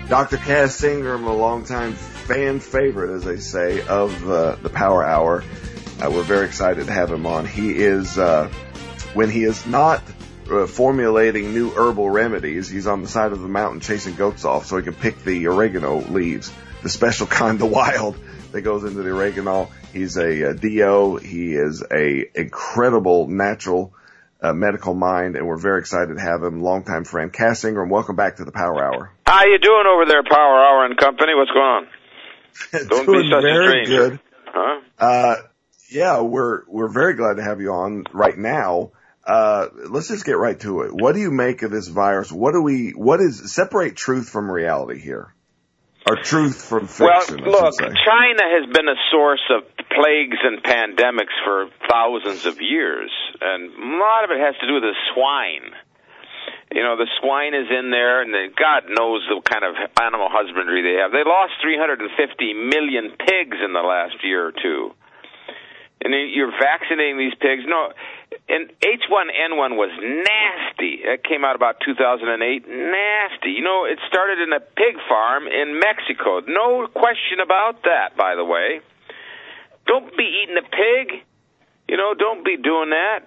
Dr. Kaz Ingram, a longtime fan favorite, as they say, of the Power Hour. We're very excited to have him on. He is, when he is not formulating new herbal remedies, he's on the side of the mountain chasing goats off so he can pick the oregano leaves, the special kind, the wild, that goes into the oregano. He's a DO. He is a incredible natural medical mind, and we're very excited to have him. Longtime friend, Kaz Ingram. Welcome back to the Power Hour. How you doing over there, Power Hour and Company? What's going on? Don't doing be such very a stranger. Good. Huh? Yeah, we're very glad to have you on right now. Let's just get right to it. What do you make of this virus? Separate truth from reality here? Or truth from fiction, well, look, China has been a source of plagues and pandemics for thousands of years, and a lot of it has to do with the swine. You know, the swine is in there, and God knows the kind of animal husbandry they have. They lost 350 million pigs in the last year or two. And you're vaccinating these pigs. No, and H1N1 was nasty. It came out about 2008. Nasty. You know, it started in a pig farm in Mexico. No question about that, by the way. Don't be eating a pig. You know, don't be doing that.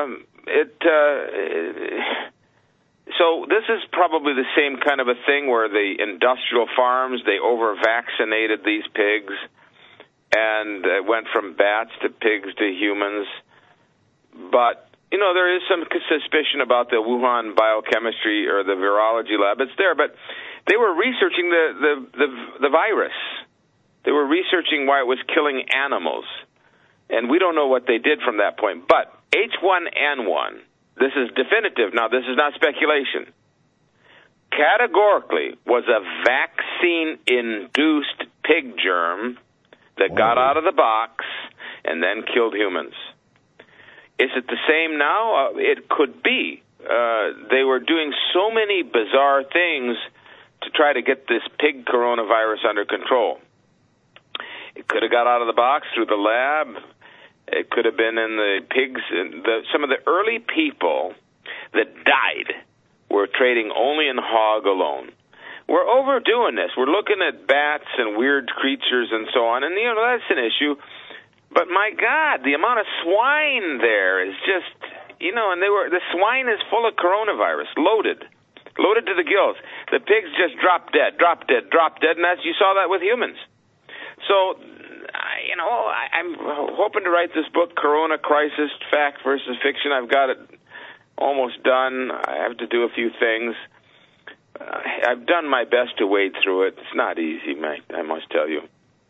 So this is probably the same kind of a thing where the industrial farms, they over-vaccinated these pigs, and it went from bats to pigs to humans. But, you know, there is some suspicion about the Wuhan biochemistry or the virology lab. It's there, but they were researching the virus. They were researching why it was killing animals. And we don't know what they did from that point. But H1N1, this is definitive. Now, this is not speculation. Categorically was a vaccine-induced pig germ that got out of the box and then killed humans. Is it the same now? It could be. They were doing so many bizarre things to try to get this pig coronavirus under control. It could have got out of the box through the lab. It could have been in the pigs. Some of the early people that died were trading only in hog alone. We're overdoing this. We're looking at bats and weird creatures and so on, and, you know, that's an issue. But, my God, the amount of swine there is just, you know, and the swine is full of coronavirus, loaded to the gills. The pigs just drop dead, and you saw that with humans. So, you know, I'm hoping to write this book, Corona Crisis, Fact versus Fiction. I've got it almost done. I have to do a few things. I've done my best to wade through it. It's not easy, Mike, I must tell you.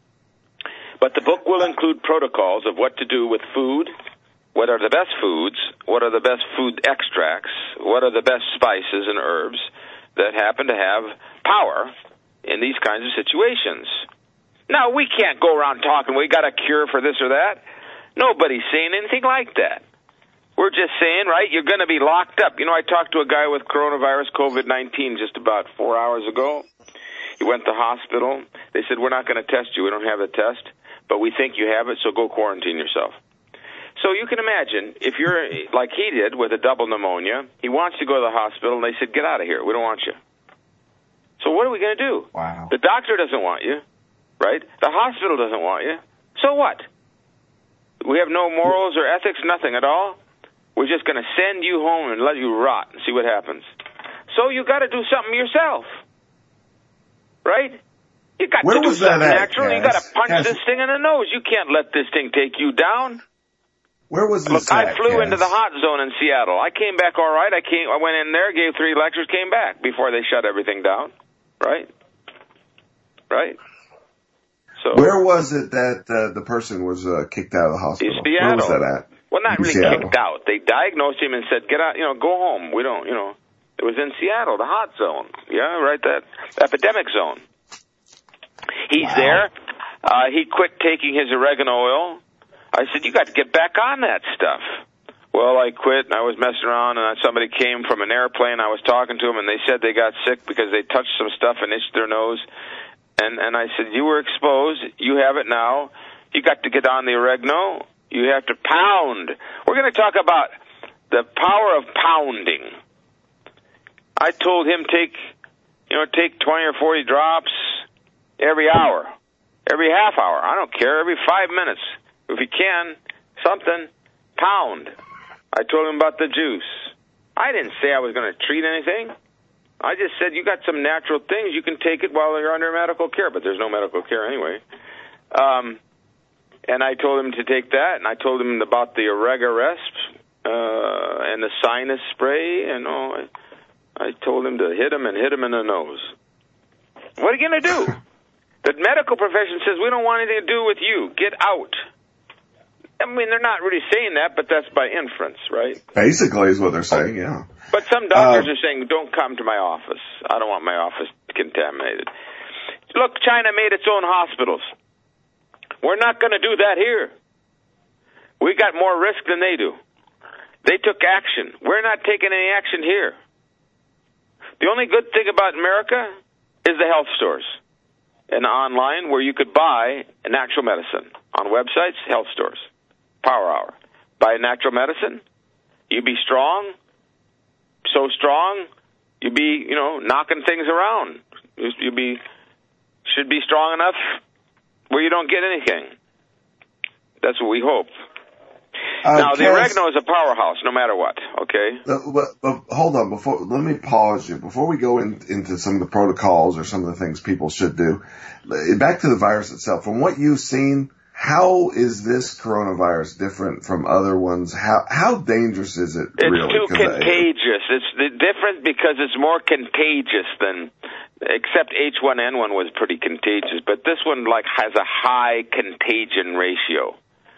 But the book will include protocols of what to do with food, what are the best foods, what are the best food extracts, what are the best spices and herbs that happen to have power in these kinds of situations. Now, we can't go around talking, we got a cure for this or that. Nobody's saying anything like that. We're just saying, right, you're going to be locked up. You know, I talked to a guy with coronavirus, COVID-19, just about 4 hours ago. He went to the hospital. They said, we're not going to test you. We don't have a test, but we think you have it, so go quarantine yourself. So you can imagine, if you're like he did with a double pneumonia, he wants to go to the hospital, and they said, get out of here. We don't want you. So what are we going to do? Wow. The doctor doesn't want you, right? The hospital doesn't want you. So what? We have no morals or ethics, nothing at all? We're just going to send you home and let you rot and see what happens. So you got to do something yourself, right? You got to do something natural. You got to punch this thing in the nose. You can't let this thing take you down. Where was this? Look, I flew into the hot zone in Seattle. I came back all right. I went in there, gave 3 lectures, came back before they shut everything down. Right? So where was it that the person was kicked out of the hospital? Seattle. Where was that at? Well, not really Seattle. kicked out. They diagnosed him and said, get out, go home. We don't, It was in Seattle, the hot zone. Yeah, right, that epidemic zone. He's there. He quit taking his oregano oil. I said, you got to get back on that stuff. Well, I quit, and I was messing around, and somebody came from an airplane. I was talking to them, and they said they got sick because they touched some stuff and itched their nose. And I said, you were exposed. You have it now. You got to get on the oregano. You have to pound. We're going to talk about the power of pounding. I told him take take 20 or 40 drops every hour, every half hour. I don't care, every 5 minutes. If you can, something, pound. I told him about the juice. I didn't say I was going to treat anything. I just said you got some natural things. You can take it while you're under medical care, but there's no medical care anyway. And I told him to take that, and I told him about the Oregaresp and the sinus spray, and I told him to hit him in the nose. What are you going to do? The medical profession says, we don't want anything to do with you. Get out. I mean, they're not really saying that, but that's by inference, right? Basically is what they're saying, yeah. But some doctors are saying, don't come to my office. I don't want my office contaminated. Look, China made its own hospitals. We're not going to do that here. We got more risk than they do. They took action. We're not taking any action here. The only good thing about America is the health stores and online where you could buy natural medicine. On websites, health stores. Power Hour. Buy natural medicine. You be strong. So strong, you be, knocking things around. You should be strong enough where you don't get anything. That's what we hope. Now, the oregano is a powerhouse, no matter what, okay? But hold on, let me pause you. Before we go into some of the protocols or some of the things people should do, back to the virus itself. From what you've seen, how is this coronavirus different from other ones? How dangerous is it really? It's too contagious. It's different because it's more contagious than, except H1N1 was pretty contagious, but this one has a high contagion ratio.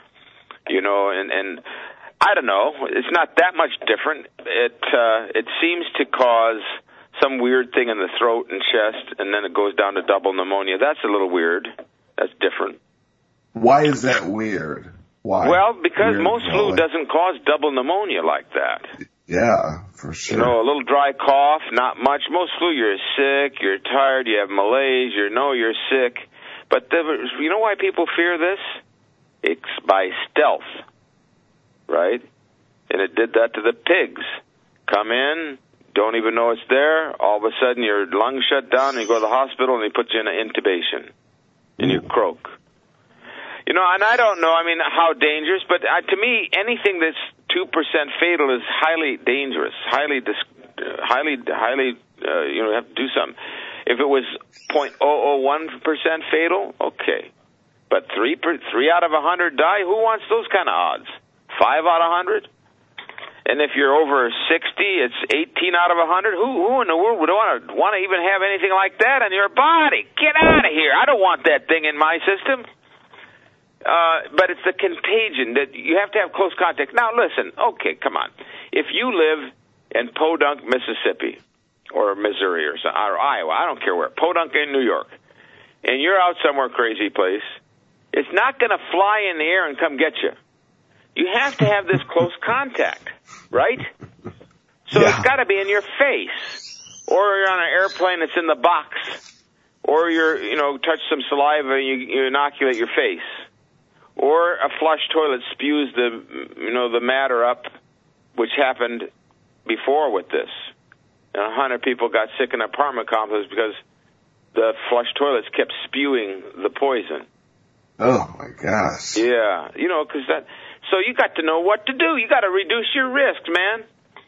And I don't know. It's not that much different. It seems to cause some weird thing in the throat and chest, and then it goes down to double pneumonia. That's a little weird. That's different. Why is that weird? Why? Well, because most flu doesn't cause double pneumonia like that. Yeah, for sure. A little dry cough, not much. Most flu, you're sick, you're tired, you have malaise, you're sick. But you know why people fear this? It's by stealth, right? And it did that to the pigs. Come in, don't even know it's there. All of a sudden, your lungs shut down, and you go to the hospital, and they put you in an intubation, and you croak. And I don't know, how dangerous, but to me, anything that's 2% fatal is highly dangerous, you have to do something. If it was 0.001% fatal, okay. But 3 out of 100 die? Who wants those kind of odds? 5 out of 100? And if you're over 60, it's 18 out of 100? Who in the world would want to even have anything like that in your body? Get out of here. I don't want that thing in my system. But it's the contagion that you have to have close contact. Now, listen, okay, come on. If you live in Podunk, Mississippi, or Missouri, or Iowa, I don't care where, Podunk in New York, and you're out somewhere crazy place, it's not going to fly in the air and come get you. You have to have this close contact, right? So It's got to be in your face, or you're on an airplane that's in the box, or you're, touch some saliva and you inoculate your face. Or a flush toilet spews the matter up, which happened before with this. 100 people got sick in an apartment complex because the flush toilets kept spewing the poison. Oh my gosh. Yeah, because so you got to know what to do. You got to reduce your risk, man.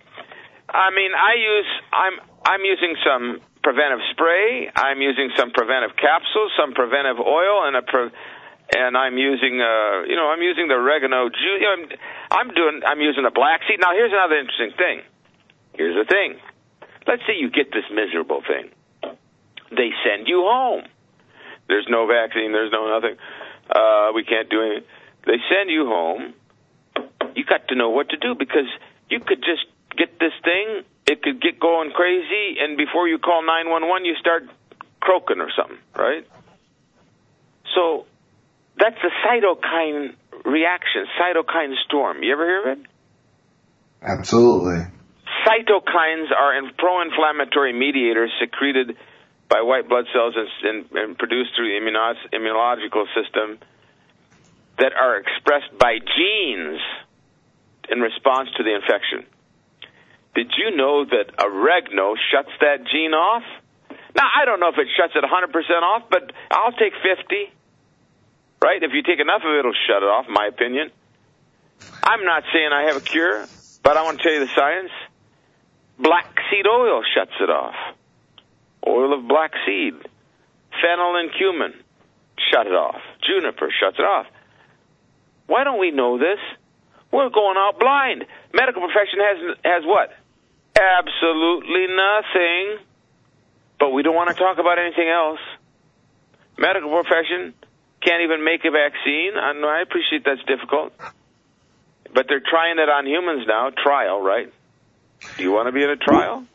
I'm using some preventive spray. I'm using some preventive capsules, some preventive oil, and I'm using, I'm using the oregano juice. I'm using the black seed. Now, here's another interesting thing. Here's the thing. Let's say you get this miserable thing. They send you home. There's no vaccine. There's no nothing. We can't do anything. They send you home. You got to know what to do because you could just get this thing. It could get going crazy, and before you call 911, you start croaking or something, right? So that's a cytokine reaction, cytokine storm. You ever hear of it? Absolutely. Cytokines are pro-inflammatory mediators secreted by white blood cells and produced through the immunological system that are expressed by genes in response to the infection. Did you know that oregano shuts that gene off? Now, I don't know if it shuts it 100% off, but I'll take 50. Right? If you take enough of it, it'll shut it off, in my opinion. I'm not saying I have a cure, but I want to tell you the science. Black seed oil shuts it off. Oil of black seed. Fennel and cumin shut it off. Juniper shuts it off. Why don't we know this? We're going out blind. Medical profession has what? Absolutely nothing. But we don't want to talk about anything else. Medical profession can't even make a vaccine. I appreciate that's difficult. But they're trying it on humans now. Trial, right? Do you want to be in a trial?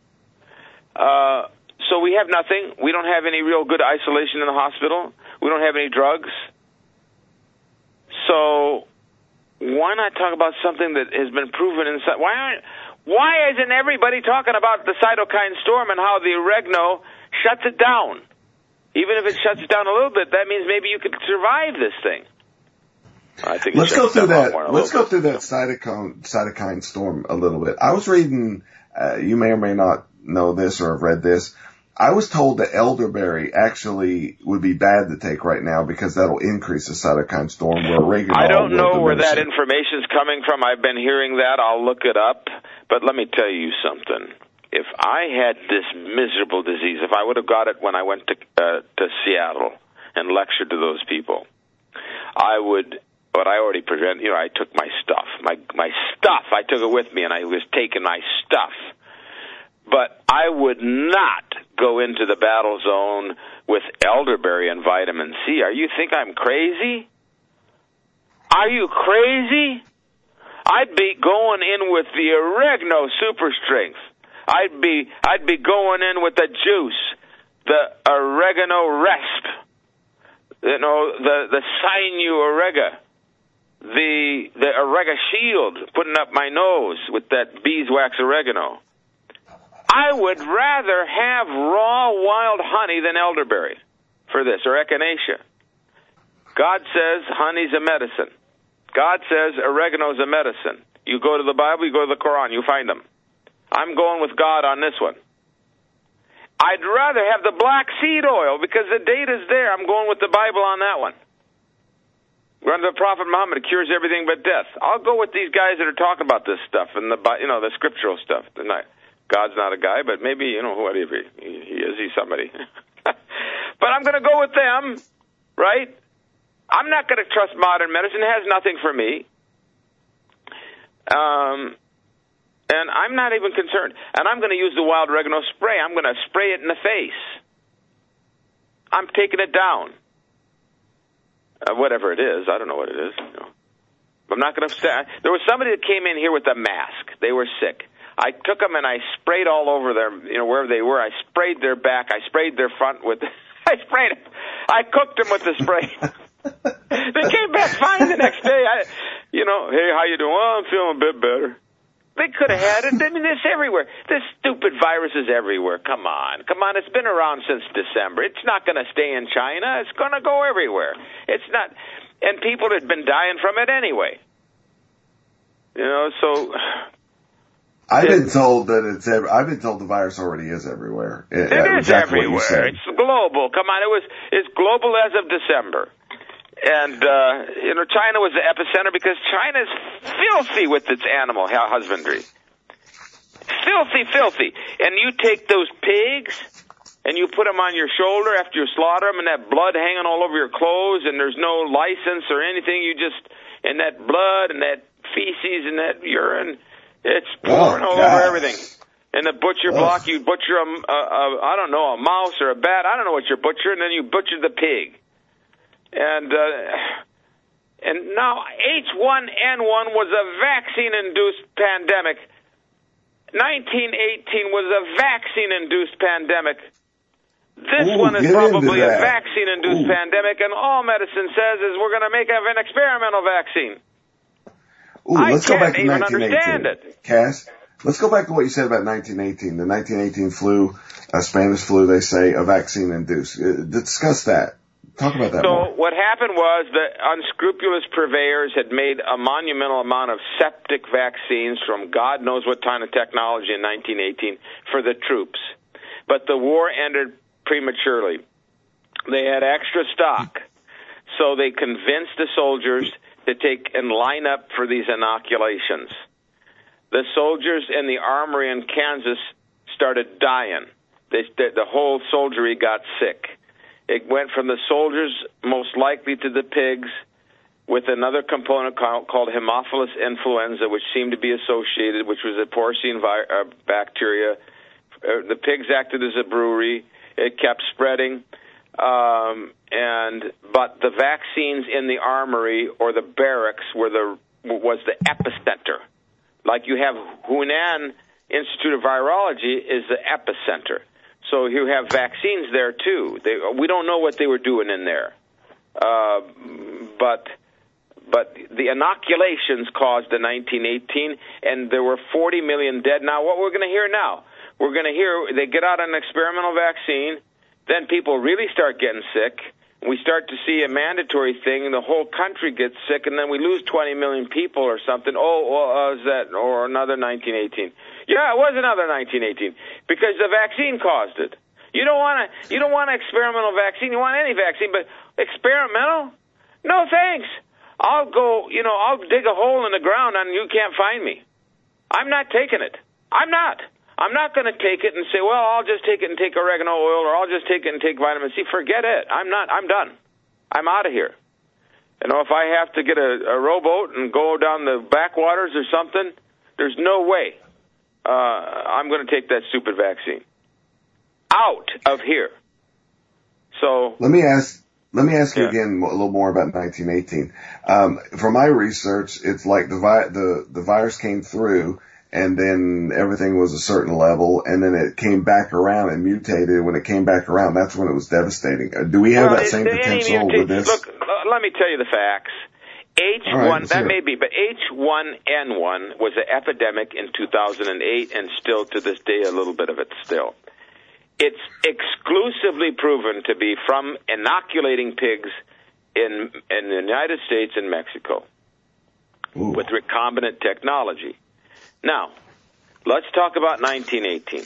So we have nothing. We don't have any real good isolation in the hospital. We don't have any drugs. So why not talk about something that has been proven inside? Why isn't everybody talking about the cytokine storm and how the oregano shuts it down? Even if it shuts it down a little bit, that means maybe you could survive this thing. I think let's go through that. Let's go through that cytokine storm a little bit. I was reading. You may or may not know this or have read this. I was told that elderberry actually would be bad to take right now because that'll increase the cytokine storm. Where oregano I don't know where that information's coming from. I've been hearing that. I'll look it up. But let me tell you something. If I had this miserable disease, if I would have got it when I went to Seattle and lectured to those people, I would. But I already prevent. I took my stuff, my stuff. I took it with me, and I was taking my stuff. But I would not go into the battle zone with elderberry and vitamin C. You think I'm crazy? Are you crazy? I'd be going in with the oregano super strength. I'd be going in with the juice, the oregano resp, the sinew orega, the orega shield, putting up my nose with that beeswax oregano. I would rather have raw wild honey than elderberry for this, or echinacea. God says honey's a medicine. God says oregano's a medicine. You go to the Bible, you go to the Quran, you find them. I'm going with God on this one. I'd rather have the black seed oil because the data's there. I'm going with the Bible on that one. Run to the Prophet Muhammad, it cures everything but death. I'll go with these guys that are talking about this stuff and the scriptural stuff. God's not a guy, but maybe, whatever he is, he's somebody. But I'm going to go with them, right? I'm not going to trust modern medicine. It has nothing for me. And I'm not even concerned. And I'm going to use the wild oregano spray. I'm going to spray it in the face. I'm taking it down. Whatever it is. I don't know what it is. I'm not going to stay. There was somebody that came in here with a mask. They were sick. I took them and I sprayed all over their, wherever they were. I sprayed their back. I sprayed their front with, I cooked them with the spray. They came back fine the next day. Hey, how you doing? Well, I'm feeling a bit better. They could have had it. I mean, it's everywhere. This stupid virus is everywhere. Come on. It's been around since December. It's not going to stay in China. It's going to go everywhere. It's not, and people had been dying from it anyway. So. I've been told the virus already is everywhere. It is everywhere. It's global. Come on, it's global as of December. And, China was the epicenter because China's filthy with its animal husbandry. Filthy. And you take those pigs and you put them on your shoulder after you slaughter them and that blood hanging all over your clothes and there's no license or anything. And that blood and that feces and that urine, it's pouring all over everything. And the butcher block, you butcher a mouse or a bat. I don't know what you're butchering, and then you butcher the pig. And now H1N1 was a vaccine-induced pandemic. 1918 was a vaccine-induced pandemic. This one is probably a vaccine-induced pandemic, and all medicine says is we're going to make an experimental vaccine. Let's go back to 1918. Understand it. Cass, let's go back to what you said about 1918. The 1918 flu, Spanish flu, they say, a vaccine-induced. Discuss that. Talk about that more. So what happened was the unscrupulous purveyors had made a monumental amount of septic vaccines from God knows what kind of technology in 1918 for the troops. but the war ended prematurely. They had extra stock, so they convinced the soldiers to take and line up for these inoculations. The soldiers in the armory in Kansas started dying. The whole soldiery got sick. It went from the soldiers most likely to the pigs, with another component called Haemophilus influenza, which seemed to be associated, which was a porcine bacteria. The pigs acted as a brewery. It kept spreading. But the vaccines in the armory or the barracks was the epicenter. Like you have Hunan Institute of Virology is the epicenter. So you have vaccines there too. We don't know what they were doing in there. But the inoculations caused the 1918, and there were 40 million dead. Now, what we're going to hear now, we're going to hear they get out an experimental vaccine, then people really start getting sick. We start to see a mandatory thing, and the whole country gets sick, and then we lose 20 million people or something. Is that or another 1918? Yeah, it was another 1918 because the vaccine caused it. You don't want an experimental vaccine. You want any vaccine, but experimental? No, thanks. I'll dig a hole in the ground and you can't find me. I'm not taking it. I'm not going to take it and say, well, I'll just take it and take oregano oil, or I'll just take it and take vitamin C. Forget it. I'm done. I'm out of here. If I have to get a rowboat and go down the backwaters or something, there's no way I'm going to take that stupid vaccine. Out of here. So let me ask you again a little more about 1918. From my research, it's like the virus came through, and then everything was a certain level, and then it came back around and mutated. When it came back around, that's when it was devastating. Do we have that same potential with this? Look, let me tell you the facts. H1, that may be, but H1N1 was an epidemic in 2008, and still to this day a little bit of it still. It's exclusively proven to be from inoculating pigs in the United States and Mexico. Ooh. With recombinant technology. Now, let's talk about 1918.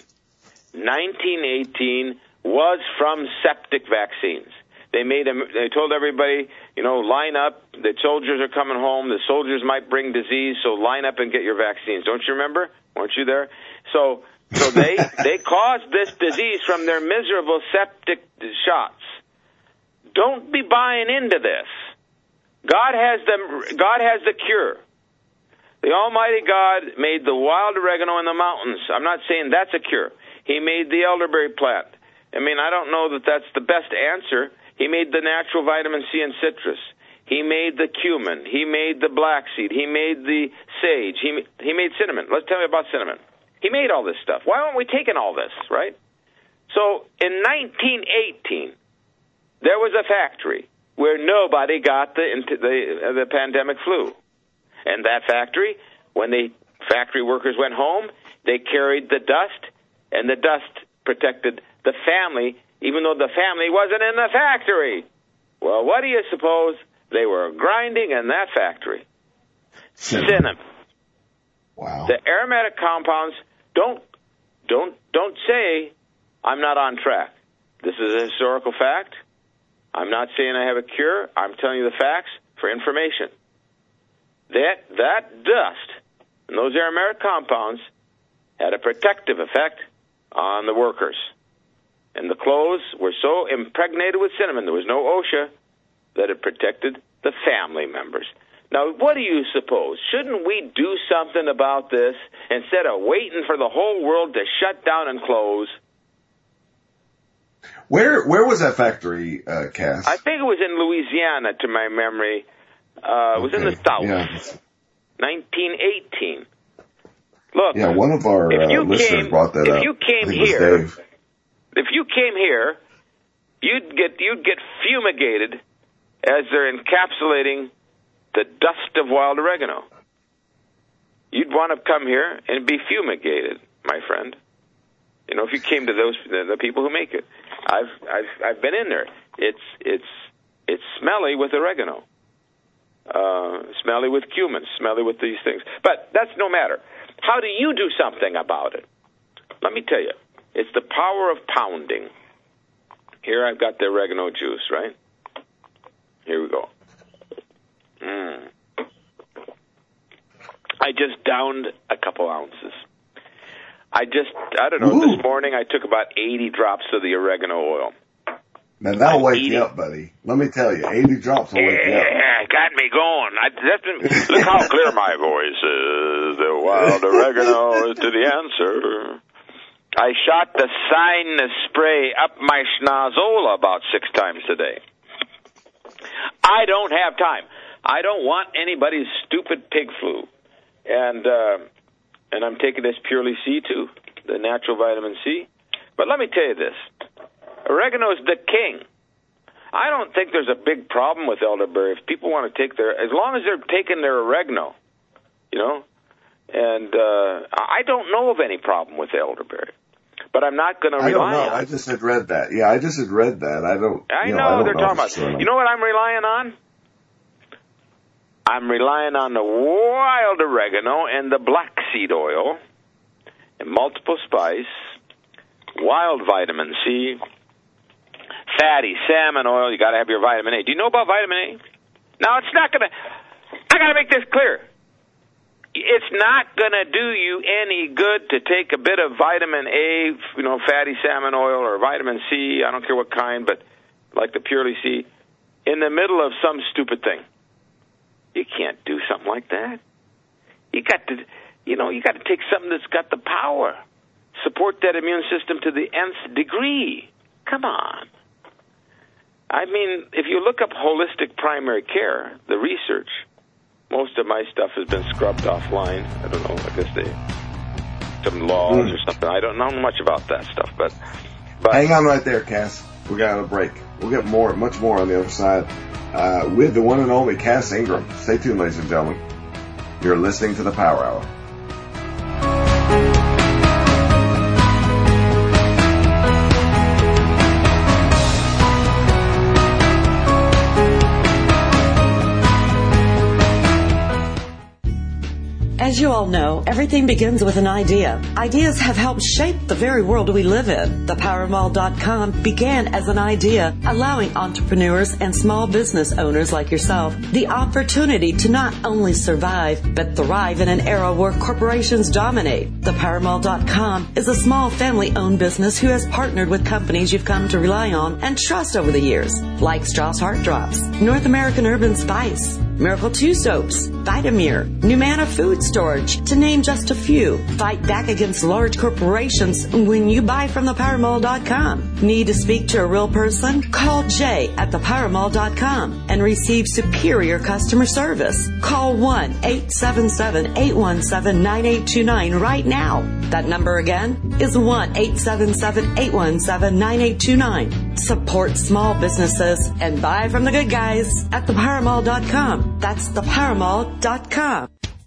1918 was from septic vaccines. They told everybody, line up. The soldiers are coming home. The soldiers might bring disease, so line up and get your vaccines. Don't you remember? Weren't you there? So they caused this disease from their miserable septic shots. Don't be buying into this. God has the cure. The Almighty God made the wild oregano in the mountains. I'm not saying that's a cure. He made the elderberry plant. I don't know that that's the best answer. He made the natural vitamin C and citrus. He made the cumin. He made the black seed. He made the sage. He made cinnamon. Let's tell you about cinnamon. He made all this stuff. Why aren't we taking all this, right? So in 1918, there was a factory where nobody got the pandemic flu. And that factory, when the factory workers went home, they carried the dust, and the dust protected the family, even though the family wasn't in the factory. Well, what do you suppose? They were grinding in that factory. Cinnamon. Wow. The aromatic compounds, don't say I'm not on track. This is a historical fact. I'm not saying I have a cure. I'm telling you the facts for information. That dust and those aromatic compounds had a protective effect on the workers. And the clothes were so impregnated with cinnamon, there was no OSHA, that it protected the family members. Now, what do you suppose? Shouldn't we do something about this instead of waiting for the whole world to shut down and close? Where was that factory, Cass? I think it was in Louisiana, to my memory. It was in the South. Yeah. 1918. Look. Yeah, one of our listeners brought that up. If you came here, you'd get fumigated as they're encapsulating the dust of wild oregano. You'd want to come here and be fumigated, my friend. If you came to the people who make it. I've been in there. It's smelly with oregano. Smelly with cumin, smelly with these things. But that's no matter. How do you do something about it? Let me tell you. It's the power of pounding. Here I've got the oregano juice, right? Here we go. I just downed a couple ounces. I don't know, This morning I took about 80 drops of the oregano oil. Now that'll wake you up, buddy. Let me tell you, 80 drops will wake you up. Yeah, got me going. Look how clear my voice is. The wild oregano is to the answer. I shot the sinus spray up my schnozola about 6 times a day. I don't have time. I don't want anybody's stupid pig flu. And I'm taking this Purely C too, the natural vitamin C. But let me tell you this. Oregano is the king. I don't think there's a big problem with elderberry if people want to take as long as they're taking their oregano, and I don't know of any problem with elderberry. But I'm not going to rely on it. I just had read that. Yeah, I just had read that. I know they're talking about. You know what I'm relying on? I'm relying on the wild oregano and the black seed oil and multiple spice, wild vitamin C, fatty salmon oil. You got to have your vitamin A. Do you know about vitamin A? Now, it's not going to... I got to make this clear. It's not going to do you any good to take a bit of vitamin A, fatty salmon oil or vitamin C, I don't care what kind, but like the Purely C, in the middle of some stupid thing. You can't do something like that. You got to take something that's got the power. Support that immune system to the nth degree. Come on. I mean, if you look up holistic primary care, the research, most of my stuff has been scrubbed offline. I don't know, I guess some laws or something. I don't know much about that stuff, but hang on right there, Cass. We got a break. We'll get much more on the other side with the one and only Cass Ingram. Stay tuned, ladies and gentlemen. You're listening to the Power Hour. As you all know, everything begins with an idea. Ideas have helped shape the very world we live in. ThePowerMall.com began as an idea, allowing entrepreneurs and small business owners like yourself the opportunity to not only survive, but thrive in an era where corporations dominate. ThePowerMall.com is a small family-owned business who has partnered with companies you've come to rely on and trust over the years, like Strauss Heart Drops, North American Urban Spice, Miracle 2 Soaps, Vitamir, Numana Food Storage, to name just a few. Fight back against large corporations when you buy from ThePowerMall.com. Need to speak to a real person? Call Jay at ThePowerMall.com and receive superior customer service. Call 1-877-817-9829 right now. That number again is 1-877-817-9829. Support small businesses and buy from the good guys at ThePowerMall.com. That's ThePowerMall.com.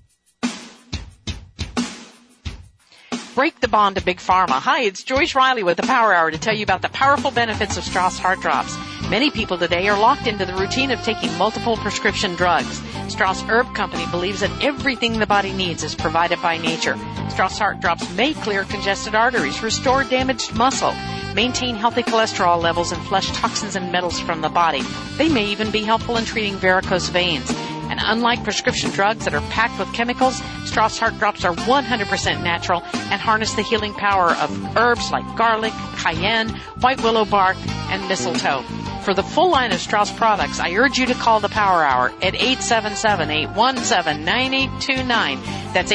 Break the bond to Big Pharma. Hi, it's Joyce Riley with the Power Hour to tell you about the powerful benefits of Strauss Heart Drops. Many people today are locked into the routine of taking multiple prescription drugs. Strauss Herb Company believes that everything the body needs is provided by nature. Strauss Heart Drops may clear congested arteries, restore damaged muscle, maintain healthy cholesterol levels, and flush toxins and metals from the body. They may even be helpful in treating varicose veins. And unlike prescription drugs that are packed with chemicals, Strauss Heart Drops are 100% natural and harness the healing power of herbs like garlic, cayenne, white willow bark, and mistletoe. For the full line of Strauss products, I urge you to call the Power Hour at 877-817-9829. That's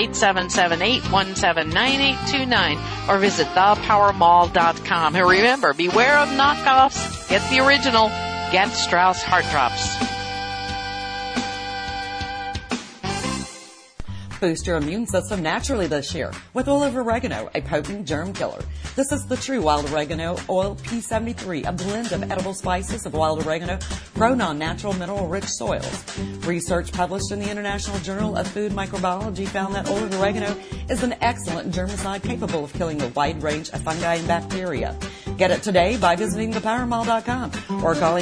877-817-9829. Or visit thepowermall.com. And remember, beware of knockoffs. Get the original. Get Strauss Heart Drops. Boost your immune system naturally this year with oil of oregano, a potent germ killer. This is the true wild oregano oil P73, a blend of edible spices of wild oregano grown on natural mineral-rich soils. Research published in the International Journal of Food Microbiology found that oil of oregano is an excellent germicide capable of killing a wide range of fungi and bacteria. Get it today by visiting thepowermall.com or calling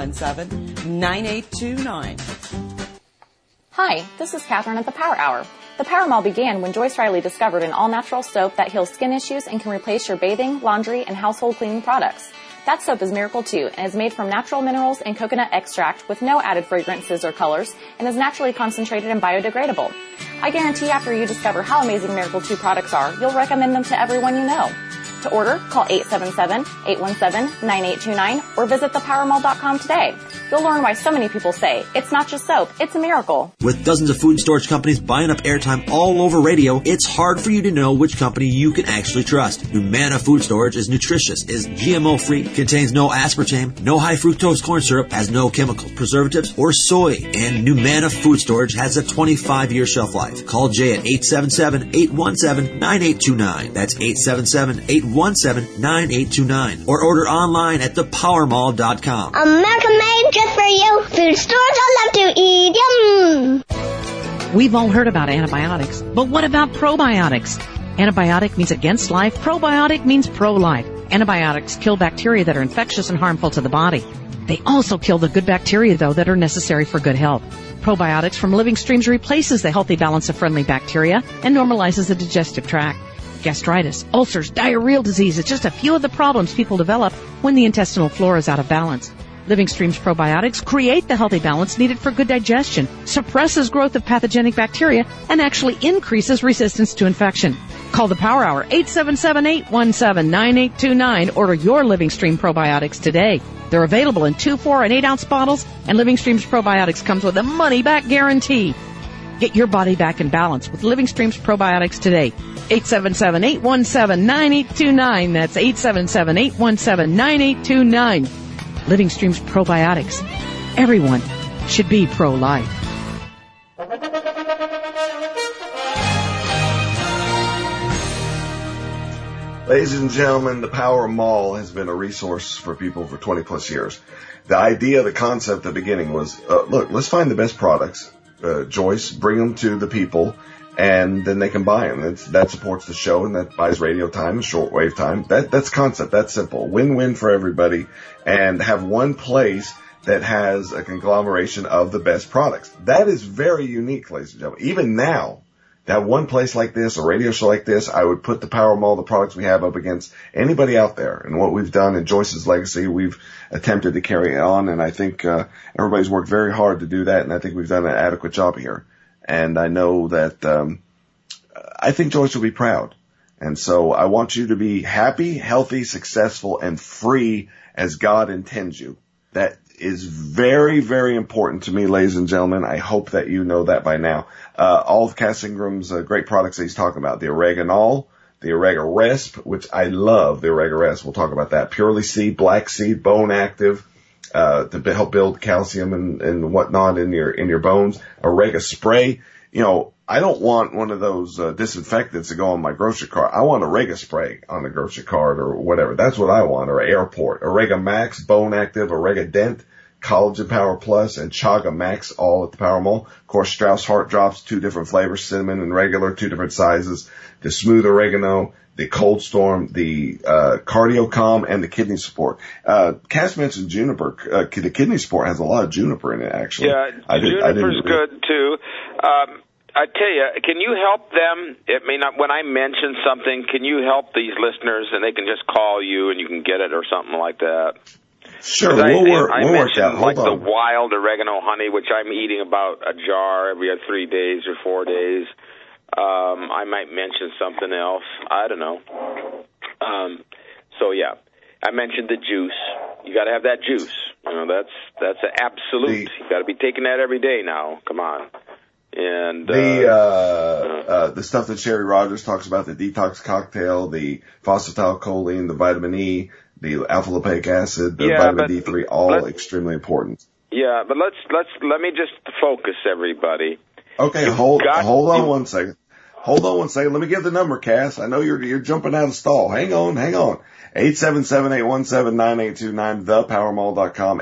877-817-9829. Hi, this is Catherine at the Power Hour. The Powermall began when Joyce Riley discovered an all-natural soap that heals skin issues and can replace your bathing, laundry, and household cleaning products. That soap is Miracle 2 and is made from natural minerals and coconut extract with no added fragrances or colors and is naturally concentrated and biodegradable. I guarantee after you discover how amazing Miracle 2 products are, you'll recommend them to everyone you know. To order, call 877-817-9829 or visit thepowermall.com today. You'll learn why so many people say, it's not just soap, it's a miracle. With dozens of food storage companies buying up airtime all over radio, it's hard for you to know which company you can actually trust. Numanna Food Storage is nutritious, is GMO-free, contains no aspartame, no high fructose corn syrup, has no chemicals, preservatives, or soy. And Numanna Food Storage has a 25-year shelf life. Call Jay at 877-817-9829. That's 877-817-9829. Or order online at thepowermall.com. American made just for you. Food stores I love to eat. Yum. We've all heard about antibiotics, but what about probiotics? Antibiotic means against life. Probiotic means pro-life. Antibiotics kill bacteria that are infectious and harmful to the body. They also kill the good bacteria, though, that are necessary for good health. Probiotics from Living Streams replaces the healthy balance of friendly bacteria and normalizes the digestive tract. Gastritis, ulcers, diarrheal disease is just a few of the problems people develop when the intestinal flora is out of balance. Living Streams probiotics create the healthy balance needed for good digestion, suppresses growth of pathogenic bacteria, and actually increases resistance to infection. Call the Power Hour, 877-817-9829. Order your Living Stream probiotics today. They're available in 2, 4, and 8-ounce bottles, and Living Streams probiotics comes with a money-back guarantee. Get your body back in balance with Living Streams probiotics today. 877-817-9829. That's 877-817-9829. Living Streams probiotics. Everyone should be pro-life. Ladies and gentlemen, the Power Mall has been a resource for people for 20 plus years. The idea, the concept, the beginning was, look, let's find the best products. Joyce, bring them to the people, and then they can buy them. That supports the show, and that buys radio time and shortwave time. That's concept. That's simple. Win-win for everybody, and have one place that has a conglomeration of the best products. That is very unique, ladies and gentlemen. Even now, to have one place like this, a radio show like this, I would put the Power Mall, the products we have, up against anybody out there. And what we've done in Joyce's legacy, we've attempted to carry it on, and I think everybody's worked very hard to do that, and I think we've done an adequate job here. And I know that I think Joyce will be proud. And so I want you to be happy, healthy, successful, and free as God intends you. That is very, very important to me, ladies and gentlemen. I hope that you know that by now. All of Cass Ingram's great products that he's talking about, the Oreganol, the Oregaresp, which I love, the Oregaresp. We'll talk about that. Purely Seed, Black Seed, Bone Active, to help build calcium and whatnot in your bones. Orega Spray. You know, I don't want one of those disinfectants to go on my grocery cart. I want Orega Spray on the grocery cart or whatever. That's what I want. Or Airport. Orega Max, Bone Active, Orega Dent, Collagen Power Plus, and Chaga Max, all at the Power Mall. Of course, Strauss Heart Drops, 2 different flavors, cinnamon and regular, 2 different sizes. The Smooth Oregano, the Cold Storm, the Cardio Calm, and the Kidney Support. Cass mentioned juniper. The Kidney Support has a lot of juniper in it, actually. Yeah, juniper's good too. I tell you, can you help them? It may not. When I mention something, can you help these listeners, and they can just call you, and you can get it or something like that? Sure, we'll work that. Hold on. The wild oregano honey, which I'm eating about a jar every 3 days or 4 days. I might mention something else. I don't know. So yeah, I mentioned the juice. You got to have that juice. You know, that's an absolute. You got to be taking that every day now. Come on. And the stuff that Sherry Rogers talks about, the detox cocktail, the phosphatidylcholine, the vitamin E, the alpha lipoic acid, the vitamin D3, all extremely important. Yeah, but let me just focus everybody. Okay, hold on one second. Hold on one second. Let me get the number, Cass. I know you're jumping out of stall. Hang on. 877-817-9829, thepowermall.com,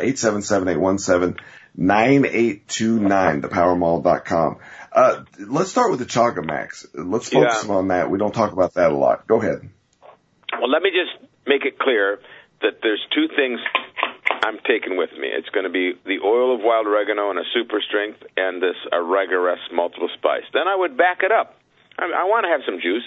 877-817-9829, thepowermall.com. Let's start with the Chaga Max. Let's focus on that. We don't talk about that a lot. Go ahead. Well, let me just make it clear that there's 2 things. I'm taking with me. It's going to be the oil of wild oregano and a super strength and this Oregarest multiple spice. Then I would back it up. I want to have some juice.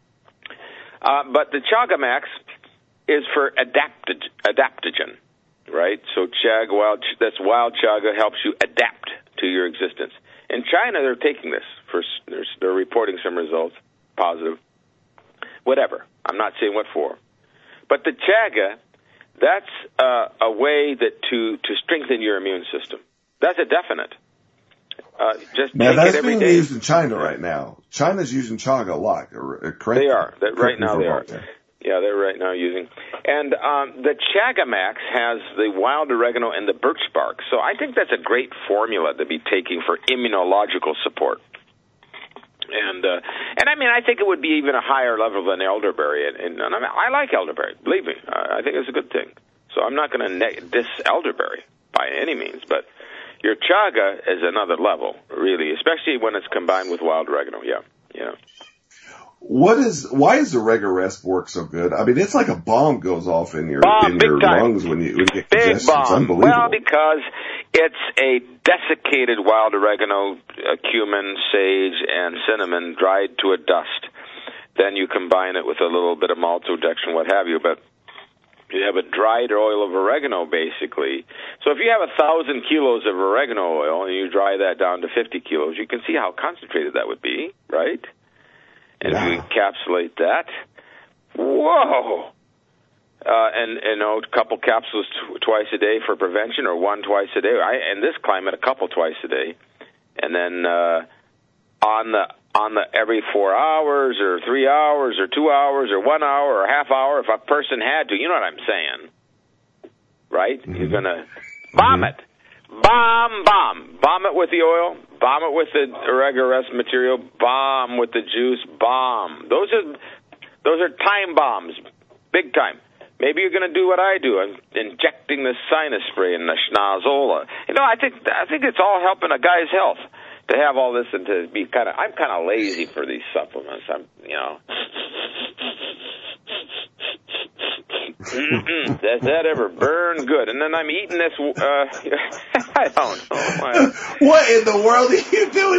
But the Chaga Max is for adaptogen, right? So that's wild chaga helps you adapt to your existence. In China, they're taking this. They're reporting some results, positive. Whatever. I'm not saying what for. But the chaga, that's a way to strengthen your immune system. That's a definite. Just now, take that's it every being day. used in China right now. China's using chaga a lot, correct? They are. Right now they are. Yeah, they're right now using. And the Chaga Max has the wild oregano and the birch bark. So I think that's a great formula to be taking for immunological support. And I mean, I think it would be even a higher level than elderberry. And I mean, I like elderberry. Believe me, I think it's a good thing. So I'm not going to diss elderberry by any means, but your chaga is another level, really, especially when it's combined with wild oregano. Yeah. Why does the Oregarest work so good? I mean, it's like a bomb goes off in your lungs when you get congestion. It's unbelievable. Well, because it's a desiccated wild oregano, cumin, sage, and cinnamon dried to a dust. Then you combine it with a little bit of maltodextrin, what have you, but you have a dried oil of oregano, basically. So if you have 1,000 kilos of oregano oil and you dry that down to 50 kilos, you can see how concentrated that would be, right? And if you encapsulate that, whoa! And a couple capsules twice a day for prevention, or one twice a day. In this climate, a couple twice a day, and then on the every 4 hours, or 3 hours, or 2 hours, or 1 hour, or half hour, if a person had to. You know what I'm saying, right? Mm-hmm. You're gonna bomb it. Bomb it with the oil, bomb it with the Oregarest material, bomb with the juice, bomb. Those are time bombs, big time. Maybe you're going to do what I do, I'm injecting the sinus spray and the Schnozola. I think it's all helping a guy's health to have all this and to be I'm kind of lazy for these supplements. Does that ever burn good? And then I'm eating this, I don't know. What in the world are you doing?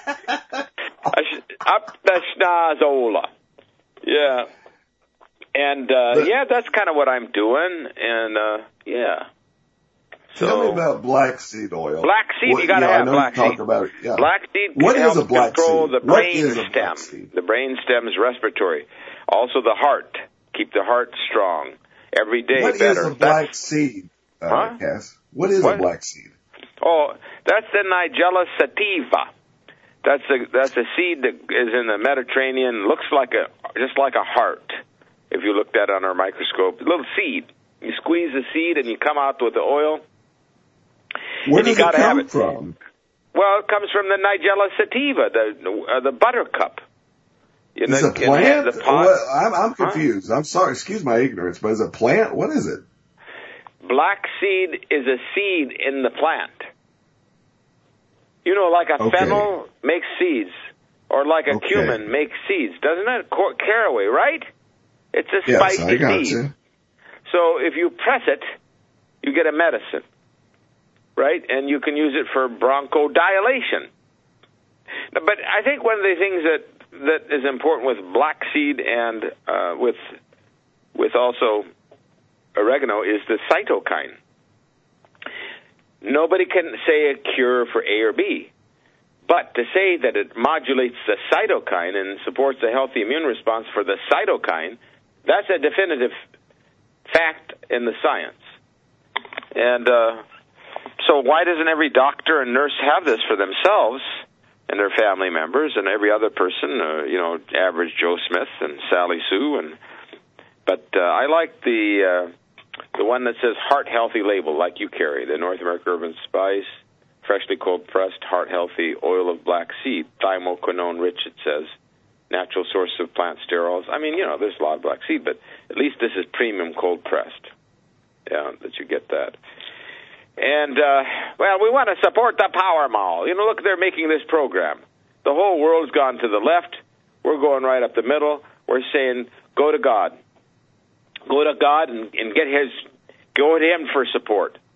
Up the Schnozola. Yeah. And, that's kind of what I'm doing. And, yeah. So, tell me about black seed oil. Black seed, you got to have black seed. About it, yeah. Black seed what helps is a black control seed? the brain stem. The brain stem is respiratory. Also the heart. Keep the heart strong. Every day what better. What is a black seed, Cass? What is a black seed? Oh, that's the Nigella sativa. That's a seed that is in the Mediterranean. Looks just like a heart. If you looked at it under a microscope, a little seed. You squeeze the seed and you come out with the oil. Where does it come from? Well, it comes from the Nigella sativa, the buttercup. Is it a plant? I'm confused. I'm sorry. Excuse my ignorance, but is it a plant? What is it? Black seed is a seed in the plant. Like a fennel makes seeds, or like a cumin makes seeds. Doesn't it? Caraway, right? It's a spicy seed. You. So if you press it, you get a medicine, right? And you can use it for bronchodilation. But I think one of the things that is important with black seed and with also oregano is the cytokine. Nobody can say a cure for A or B, but to say that it modulates the cytokine and supports a healthy immune response for the cytokine, that's a definitive fact in the science. And so why doesn't every doctor and nurse have this for themselves and their family members and every other person, average Joe Smith and Sally Sue? But I like the one that says heart healthy label, like you carry, the North American Urban Spice, freshly cold pressed, heart healthy oil of black seed, thymoquinone rich, it says, natural source of plant sterols. I mean, there's a lot of black seed, but at least this is premium cold pressed. Yeah, that you get that. And, we want to support the Power Mall. Look, they're making this program. The whole world's gone to the left. We're going right up the middle. We're saying, go to God. Go to God and go to Him for support.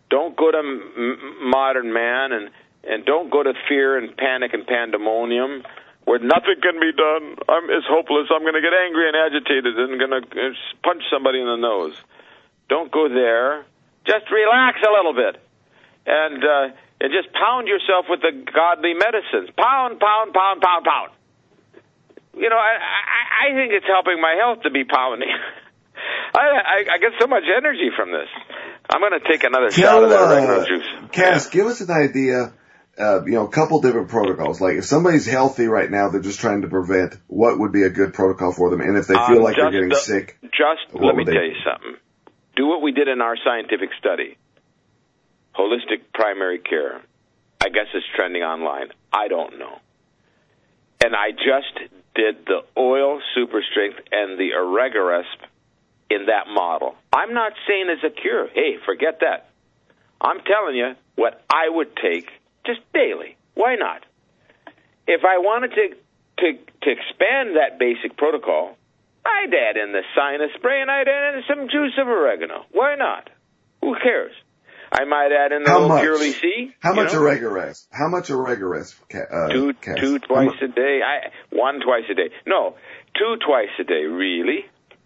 Don't go to modern man, and don't go to fear and panic and pandemonium, where nothing can be done. It's hopeless. I'm going to get angry and agitated and going to punch somebody in the nose. Don't go there. Just relax a little bit, and just pound yourself with the godly medicines. Pound, pound, pound, pound, pound. You know, I think it's helping my health to be pounding. I get so much energy from this. I'm going to take another shot of that oregano juice. Cass, give us an idea, a couple different protocols. Like if somebody's healthy right now, they're just trying to prevent, what would be a good protocol for them? And if they feel like they're getting sick, let me tell you something. Do what we did in our scientific study. Holistic primary care. I guess it's trending online. I don't know. And I just did the oil super strength and the Oregaresp in that model. I'm not saying it's a cure. Hey, forget that. I'm telling you what I would take just daily. Why not? If I wanted to expand that basic protocol, I'd add in the sinus spray and I'd add in some juice of oregano. Why not? Who cares? I might add in the little Purely C. How much Oregaresp? How much Oregaresp? Two twice a day. One twice a day. No, 2 twice a day, really.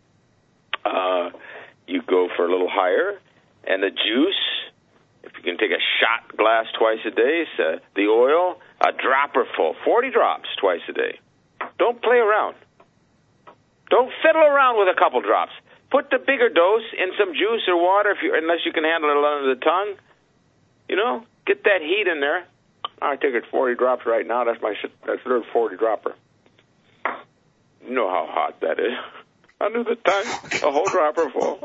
You go for a little higher. And the juice, if you can take a shot glass twice a day, so the oil, a dropper full, 40 drops twice a day. Don't play around. Don't fiddle around with a couple drops. Put the bigger dose in some juice or water, unless you can handle it under the tongue. You know, get that heat in there. I take it 40 drops right now. That's their 40 dropper. You know how hot that is. Under the tongue, a whole dropper full.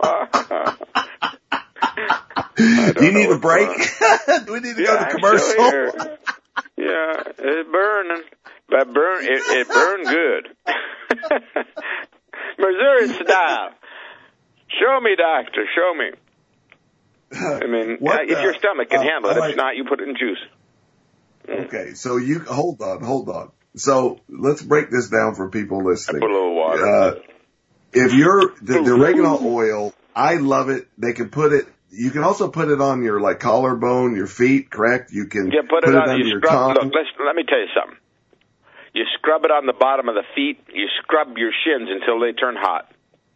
You need a break? Do we need to go to commercial? Yeah, it's burning. But it burned good. Missouri style. Show me, doctor. Show me. I mean, if your stomach can handle it. If not, you put it in juice. Okay, so you hold on. So let's break this down for people listening. Put a little water. If you're the oregano oil, I love it. They can put it. You can also put it on your collarbone, your feet. Correct? You can put it under your tongue. Look, let me tell you something. You scrub it on the bottom of the feet. You scrub your shins until they turn hot.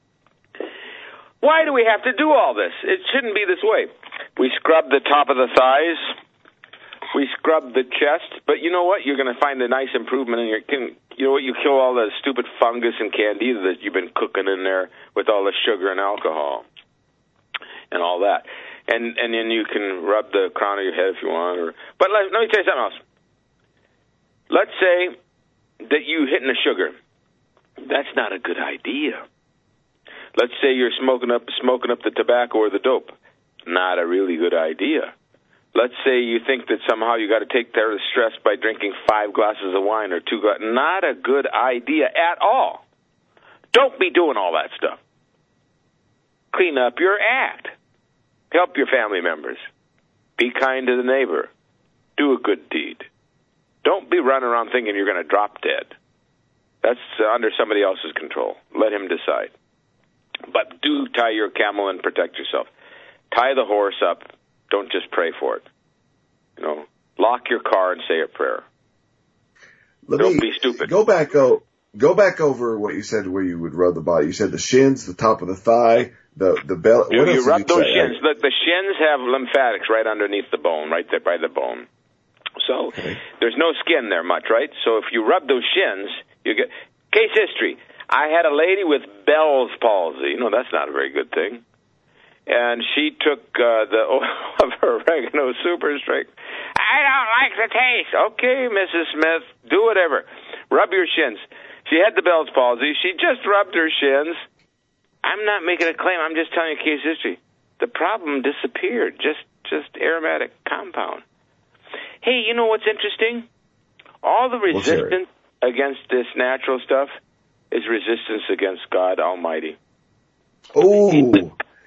Why do we have to do all this? It shouldn't be this way. We scrub the top of the thighs. We scrub the chest. But you know what? You're going to find a nice improvement in you know what? You kill all the stupid fungus and candida that you've been cooking in there with all the sugar and alcohol and all that. And then you can rub the crown of your head if you want. But let me tell you something else. Let's say that you hitting the sugar. That's not a good idea. Let's say you're smoking up the tobacco or the dope. Not a really good idea. Let's say you think that somehow you got to take care of the stress by drinking 5 glasses of wine or 2 glasses. Not a good idea at all. Don't be doing all that stuff. Clean up your act. Help your family members. Be kind to the neighbor. Do a good deed. Don't be running around thinking you're going to drop dead. That's under somebody else's control. Let him decide. But do tie your camel and protect yourself. Tie the horse up. Don't just pray for it. You know, lock your car and say a prayer. Don't be stupid. Go back over what you said where you would rub the body. You said the shins, the top of the thigh, the belly. What else you rub those say? shins. The shins have lymphatics right underneath the bone, right there by the bone. So there's no skin there much, right? So if you rub those shins, you get... Case history. I had a lady with Bell's palsy. You know, that's not a very good thing. And she took the oil of oregano super strength. I don't like the taste. Okay, Mrs. Smith, do whatever. Rub your shins. She had the Bell's palsy. She just rubbed her shins. I'm not making a claim. I'm just telling you case history. The problem disappeared. Just aromatic compound. Hey, you know what's interesting? All the resistance against this natural stuff is resistance against God Almighty. Oh,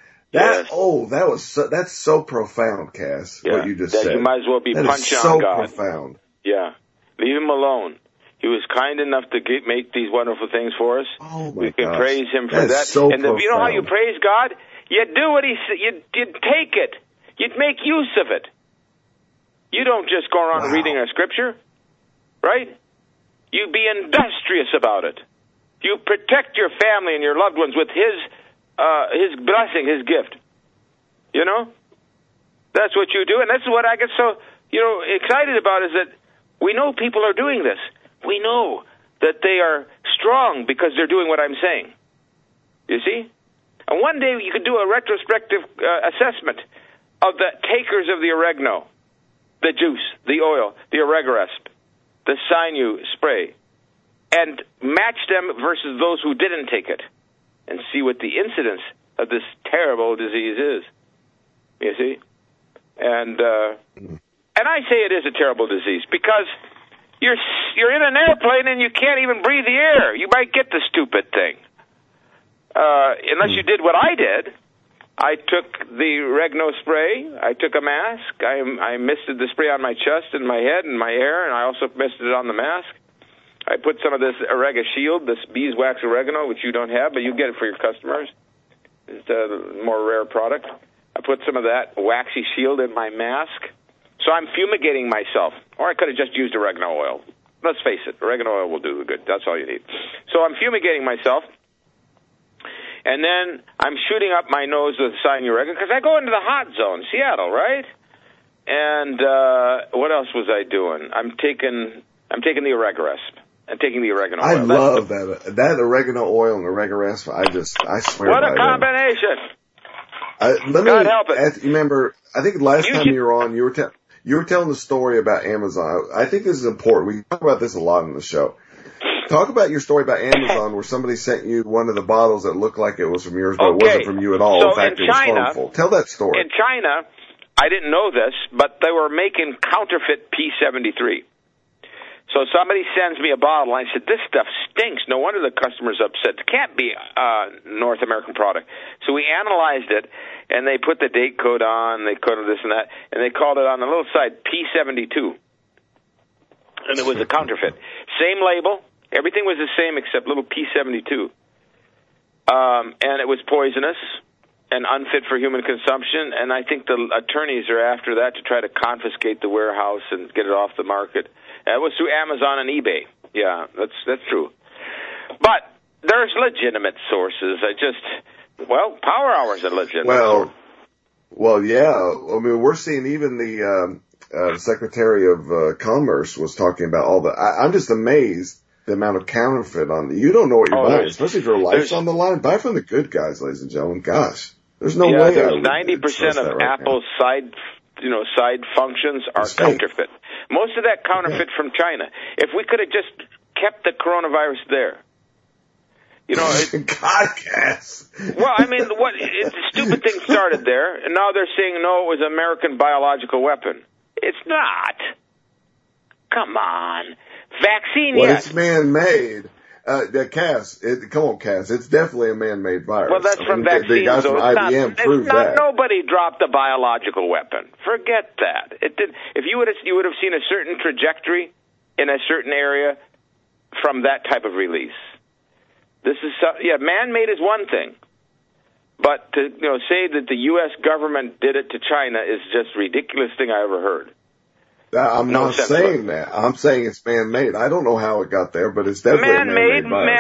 that's so profound, Cass. Yeah, what you just said. You might as well be punching on God. So profound. Yeah, leave him alone. He was kind enough to make these wonderful things for us. Oh my We can praise him for that. So and you know how you praise God? You do what He said. You take it. You'd make use of it. You don't just go around reading a scripture, right? You be industrious about it. You protect your family and your loved ones with his blessing, his gift. You know? That's what you do, and that's what I get so, excited about, is that we know people are doing this. We know that they are strong because they're doing what I'm saying. You see? And one day you could do a retrospective assessment of the takers of the oregano, the juice, the oil, the Oregaresp, the Sinew spray, and match them versus those who didn't take it, and see what the incidence of this terrible disease is. You see? And I say it is a terrible disease because you're in an airplane and you can't even breathe the air. You might get the stupid thing. Unless you did what I did. I took the oregano spray. I took a mask. I misted the spray on my chest and my head and my hair, and I also misted it on the mask. I put some of this Orega Shield, this beeswax oregano, which you don't have, but you get it for your customers. It's a more rare product. I put some of that waxy shield in my mask. So I'm fumigating myself. Or I could have just used oregano oil. Let's face it, oregano oil will do the good. That's all you need. So I'm fumigating myself. And then I'm shooting up my nose with Sinew oregano, because I go into the hot zone, Seattle, right? And what else was I doing? I'm taking the Oregaresp. I'm taking the oregano oil. I love that oregano oil and Oregaresp. I swear. What a combination! God help it. Remember, I think last time you were on, you were telling the story about Amazon. I think this is important. We talk about this a lot on the show. Talk about your story about Amazon, where somebody sent you one of the bottles that looked like it was from yours, but it wasn't from you at all. So in fact, it was harmful. Tell that story. In China, I didn't know this, but they were making counterfeit P73. So somebody sends me a bottle, and I said, this stuff stinks. No wonder the customer's upset. It can't be a North American product. So we analyzed it, and they put the date code on, they coded this and that, and they called it on the little side P72. And it was a counterfeit. Same label. Everything was the same except little P72. And it was poisonous and unfit for human consumption, and I think the attorneys are after that to try to confiscate the warehouse and get it off the market. It was through Amazon and eBay. Yeah, that's true. But there's legitimate sources. Power Hour's a legitimate source. Well, yeah. I mean, we're seeing even the Secretary of Commerce was talking about all the. I'm just amazed the amount of counterfeit on the. You don't know what you're buying, especially if your life's on the line. Buy from the good guys, ladies and gentlemen. Gosh, there's no way. There's 90% of Apple's side functions are counterfeit. Most of that counterfeit from China. If we could have just kept the coronavirus there. God, Cass. Well, I mean, the stupid thing started there, and now they're saying, no, it was an American biological weapon. It's not. Come on. Vaccine, well, yes. It's man-made. Cass, come on, Cass. It's definitely a man-made virus. Well, that's from vaccines. The guys from IBM proved that. Nobody dropped a biological weapon. Forget that. It did. If you would have seen a certain trajectory in a certain area from that type of release. This is man-made is one thing, but to say that the U.S. government did it to China is just the ridiculous thing I ever heard. I'm not saying that. I'm saying it's man-made. I don't know how it got there, but it's definitely man-made.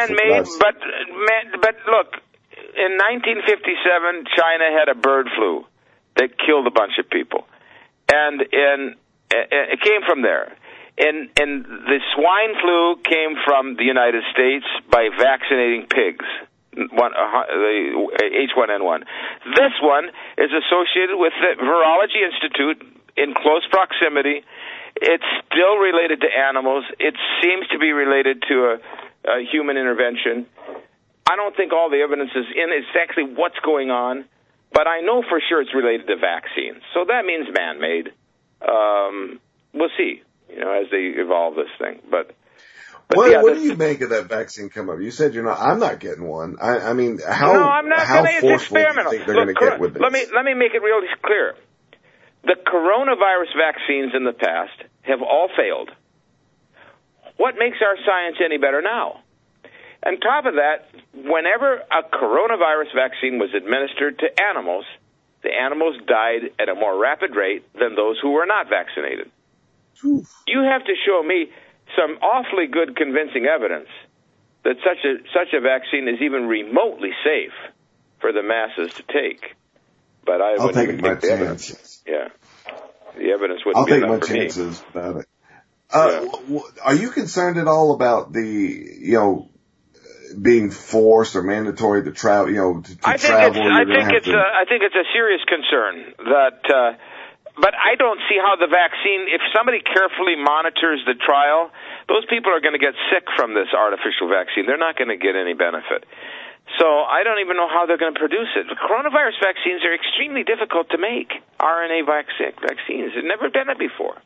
But look, in 1957, China had a bird flu that killed a bunch of people, and it came from there. And the swine flu came from the United States by vaccinating pigs. The H1N1. This one is associated with the Virology Institute in close proximity. It's still related to animals. It seems to be related to a human intervention. I don't think all the evidence is in exactly what's going on, but I know for sure it's related to vaccines. So that means man-made. We'll see, as they evolve this thing. But what do you make of that vaccine come up? You said you're not. I'm not getting one. I mean, how forceful do you think they're going to get with this? Let me make it really clear. The coronavirus vaccines in the past have all failed. What makes our science any better now? On top of that, whenever a coronavirus vaccine was administered to animals, the animals died at a more rapid rate than those who were not vaccinated. Oof. You have to show me some awfully good convincing evidence that such a vaccine is even remotely safe for the masses to take. But I'll wouldn't take even my take the evidence. chances. Yeah. The evidence wouldn't I'll be take enough my for me. chances about it. Are you concerned at all about the, being forced or mandatory to travel, to I think travel? I think it's a serious concern that, but I don't see how the vaccine, if somebody carefully monitors the trial, those people are going to get sick from this artificial vaccine. They're not going to get any benefit. So I don't even know how they're going to produce it. The coronavirus vaccines are extremely difficult to make. RNA vaccines. They've never done it before.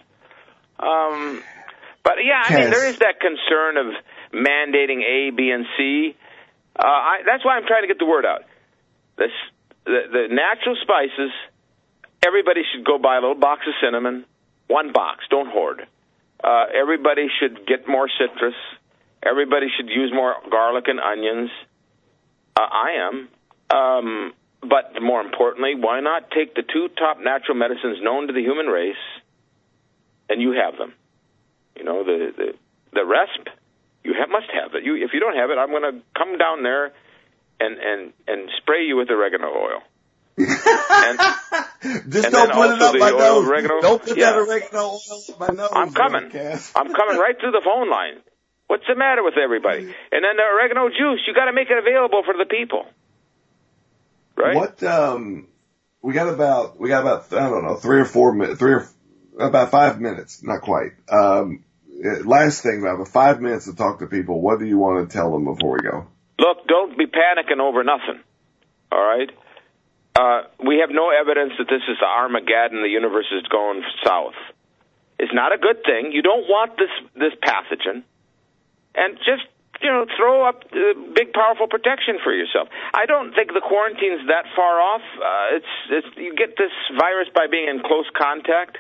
But yeah, I mean, there is that concern of mandating A, B, and C. That's why I'm trying to get the word out. The natural spices, everybody should go buy a little box of cinnamon. One box, don't hoard. Everybody should get more citrus. Everybody should use more garlic and onions. I am. But more importantly, why not take the two top natural medicines known to the human race, and you have them. The rest, must have it. If you don't have it, I'm going to come down there and spray you with oregano oil. Just don't put it up my nose. Don't put that oregano oil up my nose. I'm coming. I'm coming right through the phone line. What's the matter with everybody? And then the oregano juice, you got to make it available for the people. Right? We got about I don't know, 3 or 4 minutes, about 5 minutes, not quite. Last thing, about 5 minutes to talk to people. What do you want to tell them before we go? Look, don't be panicking over nothing. All right? We have no evidence that this is the Armageddon, the universe is going south. It's not a good thing. You don't want this pathogen. And just, throw up big, powerful protection for yourself. I don't think the quarantine's that far off. You get this virus by being in close contact.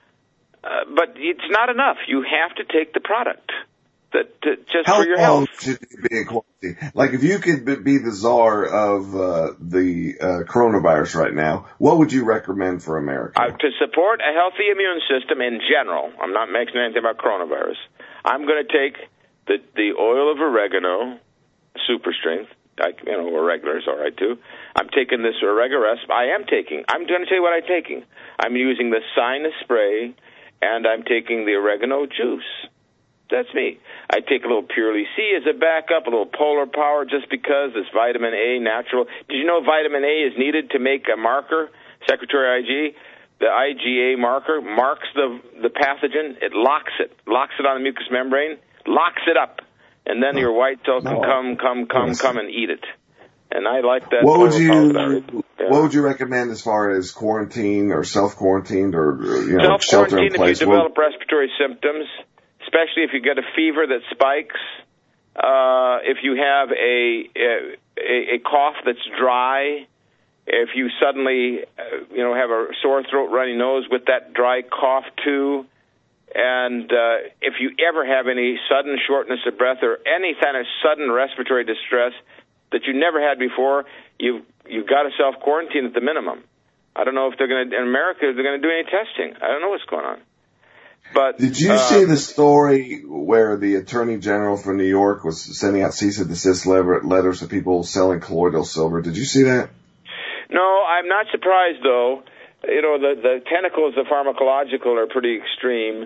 But it's not enough. You have to take the product just for your health. How long should you be in quarantine? Like, if you could be the czar of the coronavirus right now, what would you recommend for America? To support a healthy immune system in general, I'm not mentioning anything about coronavirus, I'm going to take the oil of oregano, super strength, or regular is all right too. I'm taking this Oregaresp. I'm going to tell you what I'm taking. I'm using the sinus spray, and I'm taking the oregano juice. That's me. I take a little Purely C as a backup, a little Polar Power just because it's vitamin A natural. Did you know vitamin A is needed to make a marker, Secretary IG? The IgA marker marks the pathogen. It locks it on the mucous membrane, locks it up, and then your white cell can come and eat it. And I like that. What would you recommend as far as quarantine or self-quarantined or shelter in place? Self-quarantine if you develop respiratory symptoms, especially if you get a fever that spikes, if you have a cough that's dry, if you suddenly have a sore throat, runny nose with that dry cough too, and if you ever have any sudden shortness of breath or any kind of sudden respiratory distress that you never had before, you've got to self-quarantine at the minimum. I don't know if in America, they're going to do any testing. I don't know what's going on. But did you see the story where the Attorney General for New York was sending out cease and desist letters to people selling colloidal silver? Did you see that? No, I'm not surprised, though. The tentacles of pharmacological are pretty extreme.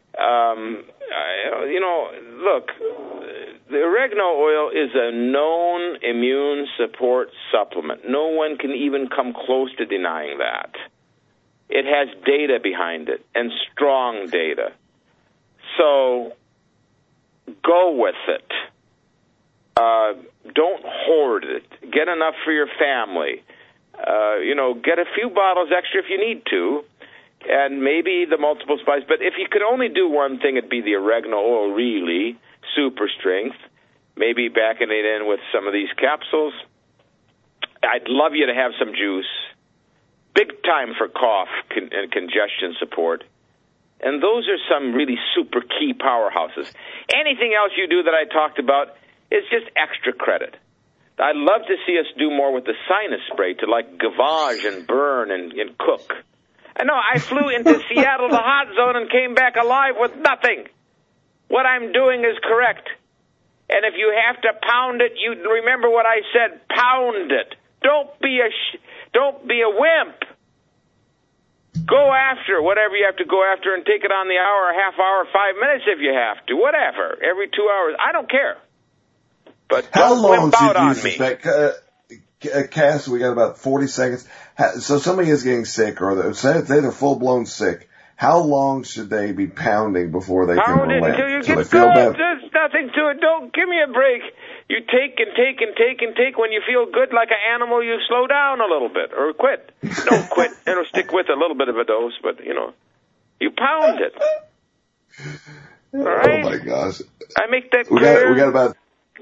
Look, the oregano oil is a known immune support supplement. No one can even come close to denying that. It has data behind it, and strong data. So go with it. Don't hoard it. Get enough for your family. Get a few bottles extra if you need to, and maybe the multiple spice. But if you could only do one thing, it'd be the oregano oil, really, super strength. Maybe backing it in with some of these capsules. I'd love you to have some juice. Big time for cough and congestion support. And those are some really super key powerhouses. Anything else you do that I talked about is just extra credit. I'd love to see us do more with the sinus spray to like gavage and burn and cook. I know, I flew into Seattle, the hot zone, and came back alive with nothing. What I'm doing is correct. And if you have to pound it, you remember what I said, pound it. Don't be a wimp. Go after whatever you have to go after and take it on the hour, a half hour, 5 minutes if you have to, whatever, every 2 hours. I don't care. But how don't long wimp out should you on suspect, me. Cass, we got about 40 seconds. So somebody is getting sick, or say they're full-blown sick. How long should they be pounding before they can relent? Until you So get they feel good. better? There's nothing to it. Don't give me a break. You take and take and take and take. When you feel good like an animal, you slow down a little bit or quit. Don't quit. Stick with a little bit of a dose, but, you pound it. All right? Oh, my gosh. I make that clear. We got about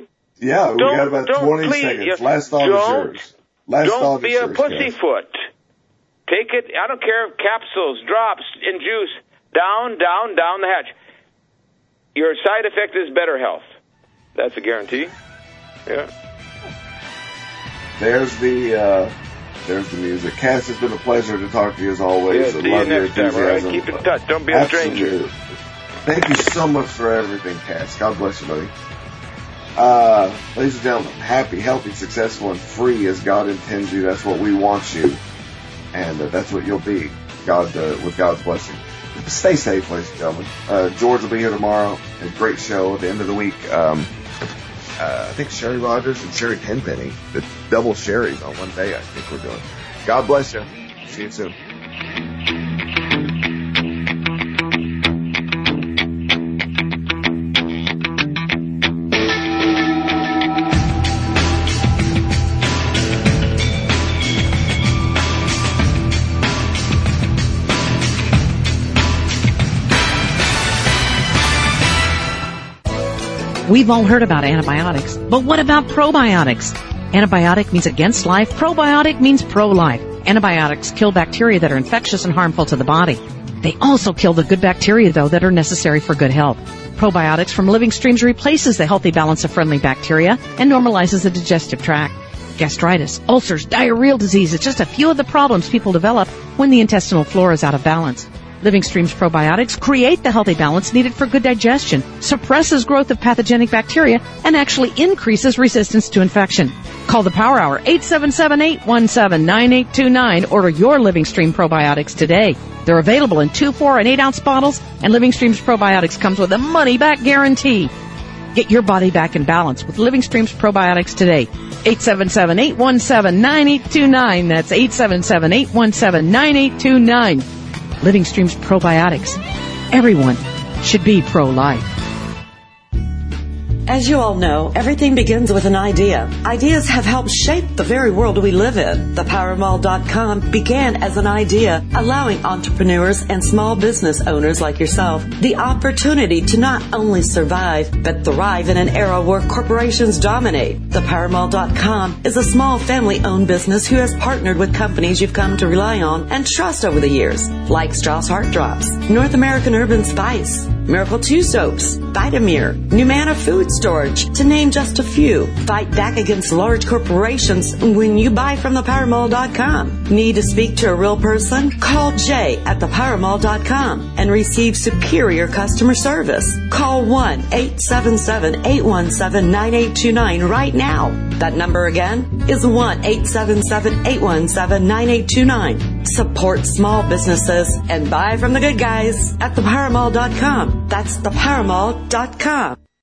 20 seconds. Last thought is yours. Don't be a pussyfoot. Take it, I don't care, capsules, drops, in juice, down the hatch. Your side effect is better health. That's a guarantee. Yeah. There's the music. Cass, it's been a pleasure to talk to you as always. Yeah, see you next time, all right? Keep in touch. Don't be a stranger. Thank you so much for everything, Cass. God bless you, buddy. Ladies and gentlemen, happy, healthy, successful, and free as God intends you. That's what we want you. And that's what you'll be, with God's blessing. Stay safe, ladies and gentlemen. George will be here tomorrow. A great show at the end of the week. I think Sherry Rogers and Sherry Tenpenny, the double Sherrys on one day, I think we're doing. God bless you. See you soon. We've all heard about antibiotics, but what about probiotics? Antibiotic means against life. Probiotic means pro-life. Antibiotics kill bacteria that are infectious and harmful to the body. They also kill the good bacteria, though, that are necessary for good health. Probiotics from Living Streams replaces the healthy balance of friendly bacteria and normalizes the digestive tract. Gastritis, ulcers, diarrheal disease is just a few of the problems people develop when the intestinal flora is out of balance. Living Streams probiotics create the healthy balance needed for good digestion, suppresses growth of pathogenic bacteria, and actually increases resistance to infection. Call the Power Hour, 877-817-9829. Order your Living Stream probiotics today. They're available in 2, 4, and 8-ounce bottles, and Living Streams probiotics comes with a money-back guarantee. Get your body back in balance with Living Streams probiotics today. 877-817-9829. That's 877-817-9829. Living Streams probiotics. Everyone should be pro-life. As you all know, everything begins with an idea. Ideas have helped shape the very world we live in. ThePowerMall.com began as an idea, allowing entrepreneurs and small business owners like yourself the opportunity to not only survive, but thrive in an era where corporations dominate. ThePowerMall.com is a small family-owned business who has partnered with companies you've come to rely on and trust over the years, like Strauss Heart Drops, North American Urban Spice, Miracle 2 Soaps, Vitamir, Numana Food Storage, to name just a few. Fight back against large corporations when you buy from ThePowerMall.com. Need to speak to a real person? Call Jay at ThePowerMall.com and receive superior customer service. Call 1-877-817-9829 right now. That number again is 1-877-817-9829. Support small businesses and buy from the good guys at ThePowerMall.com. That's ThePowerMall.com.